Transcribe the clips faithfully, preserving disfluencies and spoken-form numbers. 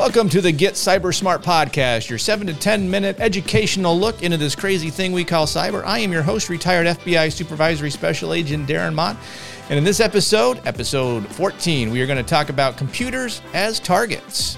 Welcome to the Get Cyber Smart podcast, your seven to ten minute educational look into this crazy thing we call cyber. I am your host, retired F B I Supervisory Special Agent Darren Mott. And in this episode, episode fourteen, we are going to talk about computers as targets.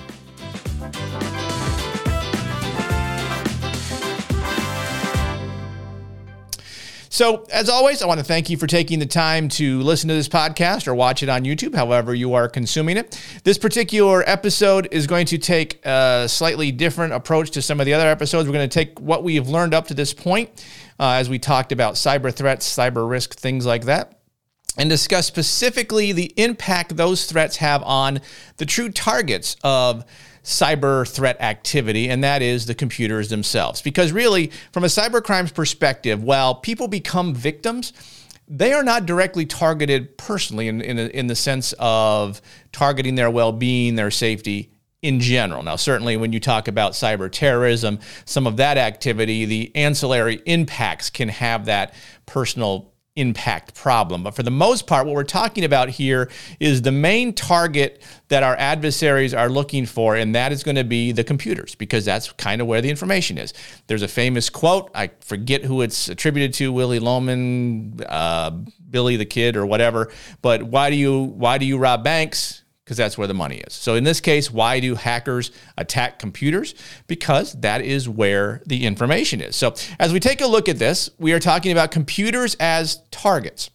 So, as always, I want to thank you for taking the time to listen to this podcast or watch it on YouTube, however you are consuming it. This particular episode is going to take a slightly different approach to some of the other episodes. We're going to take what we have learned up to this point, uh, as we talked about cyber threats, cyber risk, things like that, and discuss specifically the impact those threats have on the true targets of cyber threat activity, and that is the computers themselves. Because really, from a cyber crimes perspective, while people become victims, they are not directly targeted personally in, in, in the sense of targeting their well-being, their safety in general. Now, certainly when you talk about cyber terrorism, some of that activity, the ancillary impacts can have that personal impact problem. But for the most part, what we're talking about here is the main target that our adversaries are looking for, and that is going to be the computers, because that's kind of where the information is. There's a famous quote, I forget who it's attributed to, Willy Loman, uh, Billy the Kid, or whatever, but why do you why do you rob banks? Because that's where the money is. So in this case, why do hackers attack computers? Because that is where the information is. So as we take a look at this, we are talking about computers as targets.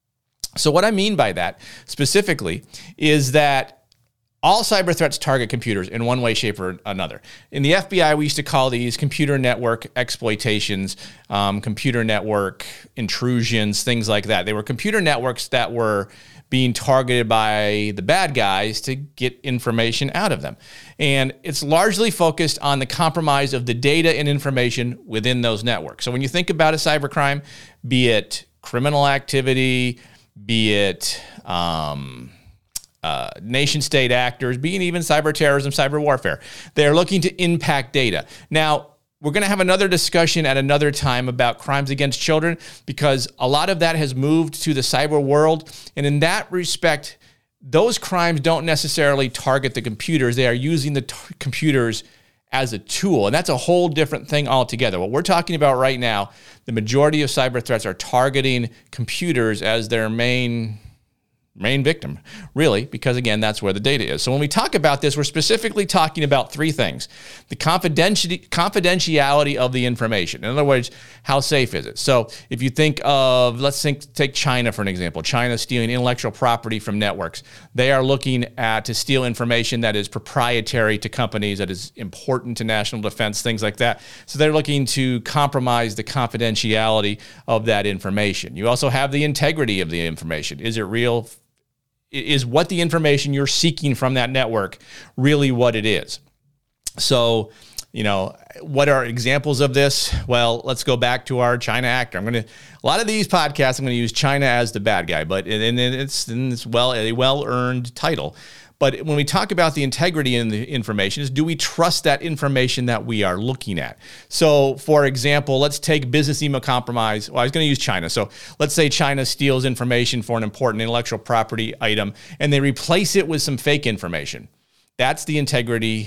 So what I mean by that specifically is that all cyber threats target computers in one way, shape, or another. In the F B I, we used to call these computer network exploitations, um, computer network intrusions, things like that. They were computer networks that were being targeted by the bad guys to get information out of them. And it's largely focused on the compromise of the data and information within those networks. So when you think about a cybercrime, be it criminal activity, be it um, uh, nation-state actors, be it even cyber terrorism, cyber warfare, they're looking to impact data. Now, we're going to have another discussion at another time about crimes against children, because a lot of that has moved to the cyber world. And in that respect, those crimes don't necessarily target the computers. They are using the t- computers as a tool. And that's a whole different thing altogether. What we're talking about right now, the majority of cyber threats are targeting computers as their main main victim, really, because again, that's where the data is. So when we talk about this, we're specifically talking about three things. The confidenti- confidentiality of the information. In other words, how safe is it? So if you think of, let's think, take China for an example. China stealing intellectual property from networks. They are looking at to steal information that is proprietary to companies, that is important to national defense, things like that. So they're looking to compromise the confidentiality of that information. You also have the integrity of the information. Is it real? Is what the information you're seeking from that network really what it is? So, you know, what are examples of this? Well, let's go back to our China actor. I'm going to, a lot of these podcasts, I'm going to use China as the bad guy, but and it's, and it's well, a well-earned title. But when we talk about the integrity in the information, is do we trust that information that we are looking at? So, for example, let's take business email compromise. Well, I was going to use China. So let's say China steals information for an important intellectual property item, and they replace it with some fake information. That's the integrity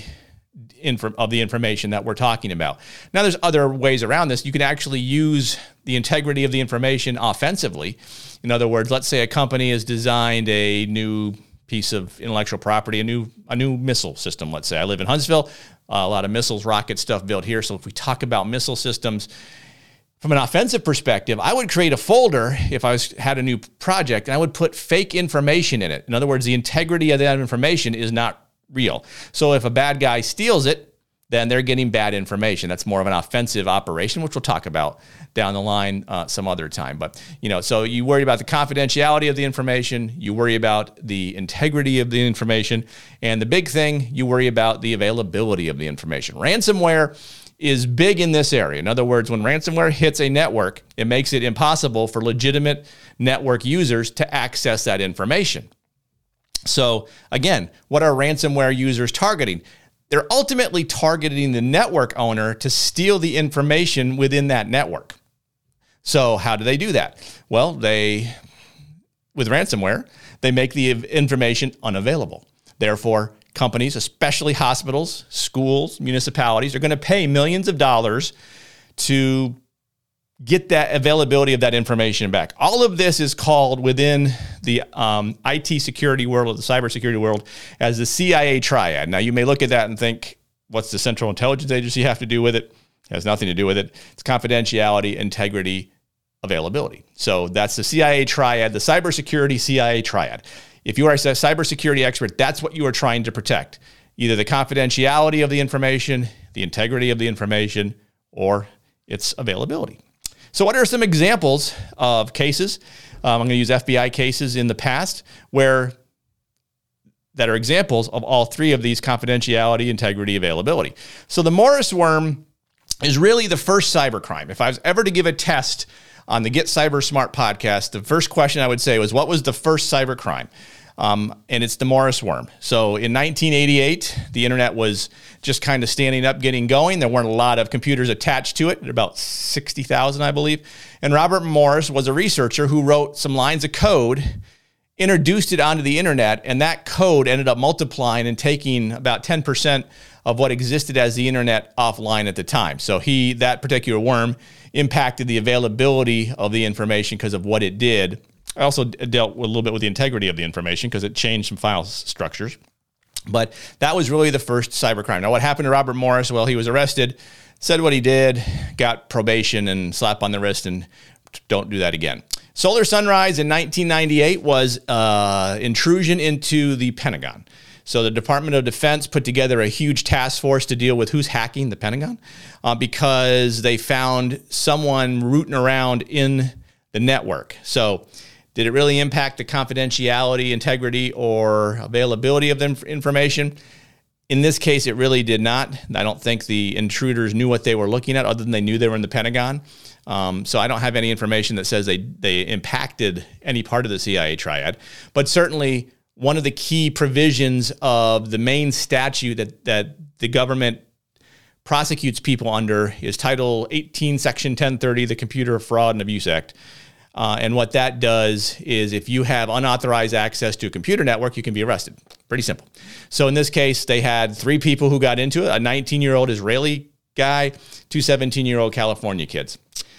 of the information that we're talking about. Now, there's other ways around this. You can actually use the integrity of the information offensively. In other words, let's say a company has designed a new piece of intellectual property, a new a new missile system, let's say. I live in Huntsville, uh, a lot of missiles, rocket stuff built here. So if we talk about missile systems, from an offensive perspective, I would create a folder if I was had a new project, and I would put fake information in it. In other words, the integrity of that information is not real. So if a bad guy steals it, then they're getting bad information. That's more of an offensive operation, which we'll talk about down the line uh, some other time. But, you know, so you worry about the confidentiality of the information, you worry about the integrity of the information, and the big thing, you worry about the availability of the information. Ransomware is big in this area. In other words, when ransomware hits a network, it makes it impossible for legitimate network users to access that information. So again, what are ransomware users targeting? They're ultimately targeting the network owner to steal the information within that network. So how do they do that? Well, they, with ransomware, they make the information unavailable, therefore companies, especially hospitals, schools, municipalities, are going to pay millions of dollars to get that availability of that information back. All of this is called within the um, I T security world, or the cybersecurity world, as the C I A triad. Now, you may look at that and think, what's the Central Intelligence Agency have to do with it? It has nothing to do with it. It's confidentiality, integrity, availability. So that's the C I A triad, the cybersecurity C I A triad. If you are a cybersecurity expert, that's what you are trying to protect. Either the confidentiality of the information, the integrity of the information, or its availability. So what are some examples of cases? Um, I'm going to use F B I cases in the past where that are examples of all three of these: confidentiality, integrity, availability. So the Morris worm is really the first cybercrime. If I was ever to give a test on the Get Cyber Smart podcast, the first question I would say was, what was the first cybercrime? Um, and it's the Morris worm. So in nineteen eighty-eight, the internet was just kind of standing up, getting going. There weren't a lot of computers attached to it, about sixty thousand, I believe. And Robert Morris was a researcher who wrote some lines of code, introduced it onto the internet, and that code ended up multiplying and taking about ten percent of what existed as the internet offline at the time. So he, that particular worm, impacted the availability of the information because of what it did. I also dealt with a little bit with the integrity of the information because it changed some file structures. But that was really the first cybercrime. Now, what happened to Robert Morris? Well, he was arrested, said what he did, got probation and slap on the wrist, and don't do that again. Solar Sunrise in nineteen ninety-eight was uh, intrusion into the Pentagon. So the Department of Defense put together a huge task force to deal with who's hacking the Pentagon uh, because they found someone rooting around in the network. So did it really impact the confidentiality, integrity, or availability of the inf- information? In this case, it really did not. I don't think the intruders knew what they were looking at, other than they knew they were in the Pentagon. Um, so I don't have any information that says they, they impacted any part of the C I A triad. But certainly, one of the key provisions of the main statute that, that the government prosecutes people under is Title eighteen, Section ten thirty, the Computer Fraud and Abuse Act. Uh, and what that does is if you have unauthorized access to a computer network, you can be arrested. Pretty simple. So in this case, they had three people who got into it, a nineteen-year-old Israeli guy, two seventeen-year-old California kids.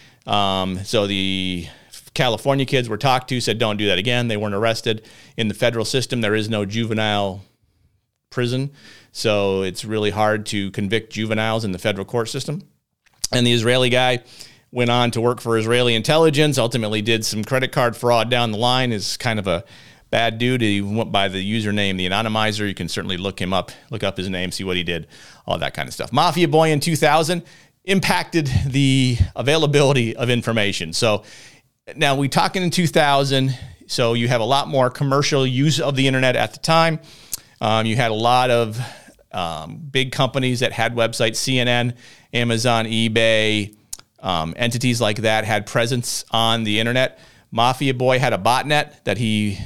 Um, so the California kids were talked to, said, don't do that again. They weren't arrested. In the federal system, there is no juvenile prison. So it's really hard to convict juveniles in the federal court system. And the Israeli guy went on to work for Israeli intelligence, ultimately did some credit card fraud down the line, is kind of a bad dude. He went by the username, the Anonymizer. You can certainly look him up, look up his name, see what he did, all that kind of stuff. Mafia Boy in two thousand impacted the availability of information. So now we talking in two thousand, so you have a lot more commercial use of the internet at the time. Um, you had a lot of um, big companies that had websites, C N N, Amazon, eBay, um, entities like that had presence on the internet. Mafia Boy had a botnet that he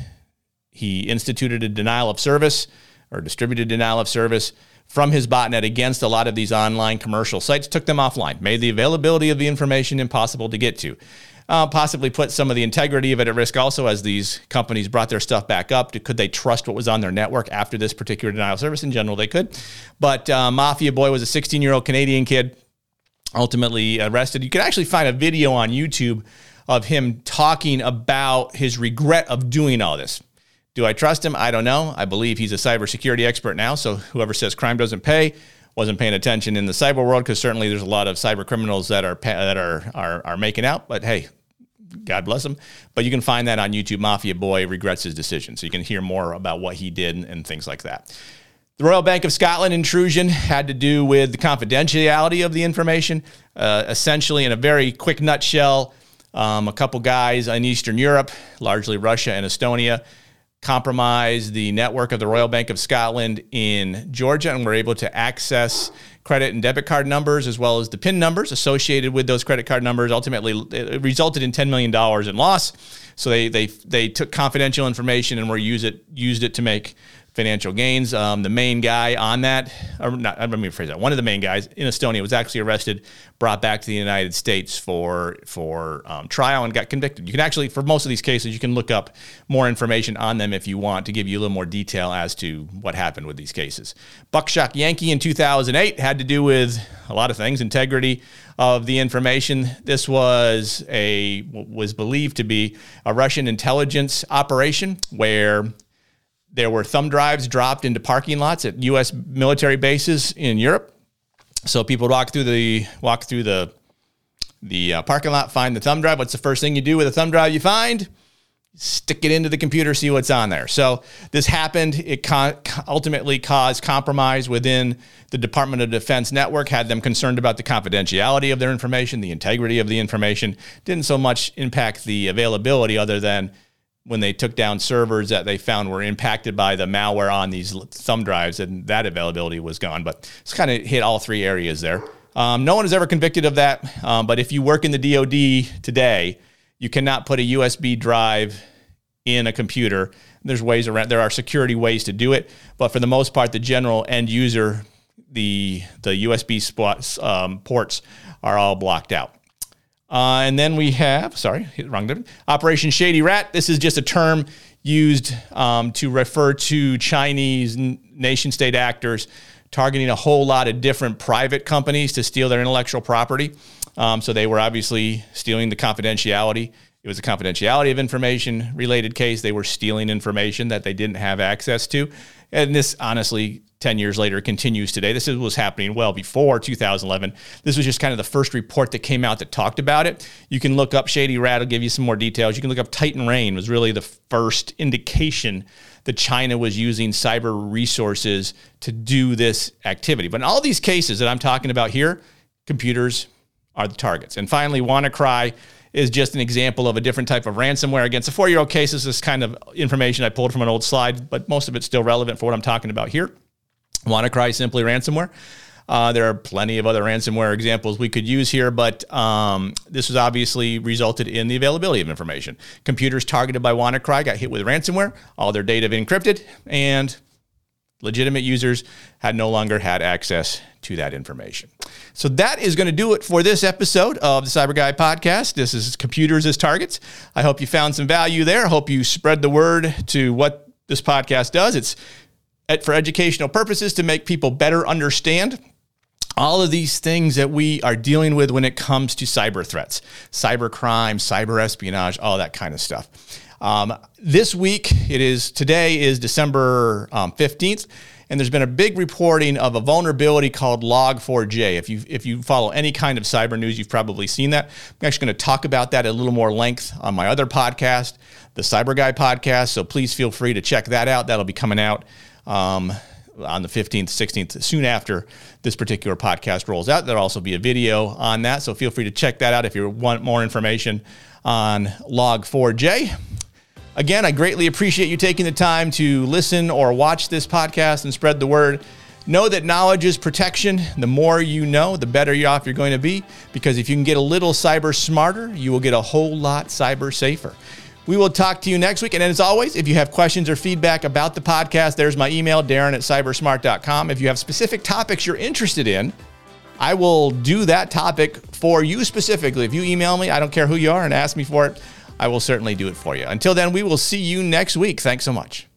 he instituted a denial of service or distributed denial of service from his botnet against a lot of these online commercial sites, took them offline, made the availability of the information impossible to get to. Uh, possibly put some of the integrity of it at risk also as these companies brought their stuff back up. Could they trust what was on their network after this particular denial of service? In general, they could. But uh, Mafia Boy was a sixteen-year-old Canadian kid, ultimately arrested. You can actually find a video on YouTube of him talking about his regret of doing all this. Do I trust him? I don't know. I believe he's a cybersecurity expert now, so whoever says crime doesn't pay wasn't paying attention in the cyber world, because certainly there's a lot of cyber criminals that are that are are, are making out, but hey, God bless him. But you can find that on YouTube. Mafia Boy regrets his decision, so you can hear more about what he did and, and things like that. The Royal Bank of Scotland intrusion had to do with the confidentiality of the information. Uh, essentially, in a very quick nutshell, um, a couple guys in Eastern Europe, largely Russia and Estonia, compromised the network of the Royal Bank of Scotland in Georgia and were able to access credit and debit card numbers as well as the PIN numbers associated with those credit card numbers. Ultimately, it resulted in ten million dollars in loss. So they they they took confidential information and were use it used it to make financial gains. Um, the main guy on that, or not, let me rephrase that. One of the main guys in Estonia was actually arrested, brought back to the United States for for um, trial, and got convicted. You can actually, for most of these cases, you can look up more information on them if you want to give you a little more detail as to what happened with these cases. Buckshot Yankee in two thousand eight had to do with a lot of things, integrity of the information. This was a was believed to be a Russian intelligence operation where there were thumb drives dropped into parking lots at U S military bases in Europe. So people would walk through the walk through the the uh, parking lot, find the thumb drive. What's the first thing you do with a thumb drive you find? Stick it into the computer, see what's on there. So this happened. It con- ultimately caused compromise within the Department of Defense network, had them concerned about the confidentiality of their information, the integrity of the information. Didn't so much impact the availability other than when they took down servers that they found were impacted by the malware on these thumb drives, and that availability was gone. But it's kind of hit all three areas there. Um, no one is ever convicted of that. Um, but if you work in the D O D today, you cannot put a U S B drive in a computer. There's ways around. There are security ways to do it, but for the most part, the general end user, the the U S B spots, um, ports are all blocked out. Uh, and then we have, sorry, wrong button. Operation Shady Rat. This is just a term used um, to refer to Chinese nation state actors targeting a whole lot of different private companies to steal their intellectual property. Um, so they were obviously stealing the confidentiality. It was a confidentiality of information related case. They were stealing information that they didn't have access to. And this, honestly, ten years later continues today. This was happening well before two thousand eleven. This was just kind of the first report that came out that talked about it. You can look up Shady Rat. I'll give you some more details. You can look up Titan Rain. Was really the first indication that China was using cyber resources to do this activity. But in all these cases that I'm talking about here, computers are the targets. And finally, WannaCry is just an example of a different type of ransomware. Against a four-year-old case, this is kind of information I pulled from an old slide, but most of it's still relevant for what I'm talking about here. WannaCry is simply ransomware. Uh, there are plenty of other ransomware examples we could use here, but um, this has obviously resulted in the availability of information. Computers targeted by WannaCry got hit with ransomware, all their data encrypted, and legitimate users had no longer had access to that information. So that is going to do it for this episode of the Cyber Guy Podcast. This is Computers as Targets. I hope you found some value there. I hope you spread the word to what this podcast does. It's for educational purposes to make people better understand all of these things that we are dealing with when it comes to cyber threats, cyber crime, cyber espionage, all that kind of stuff. Um, this week, it is today is December um, fifteenth, and there's been a big reporting of a vulnerability called log four j. If you if you follow any kind of cyber news, you've probably seen that. I'm actually going to talk about that at a little more length on my other podcast, the Cyber Guy Podcast. So please feel free to check that out. That'll be coming out um, on the fifteenth, sixteenth, soon after this particular podcast rolls out. There'll also be a video on that. So feel free to check that out if you want more information on log four j. Again, I greatly appreciate you taking the time to listen or watch this podcast and spread the word. Know that knowledge is protection. The more you know, the better off you're going to be, because if you can get a little cyber smarter, you will get a whole lot cyber safer. We will talk to you next week. And as always, if you have questions or feedback about the podcast, there's my email, Darren at cybersmart dot com. If you have specific topics you're interested in, I will do that topic for you specifically. If you email me, I don't care who you are, and ask me for it, I will certainly do it for you. Until then, we will see you next week. Thanks so much.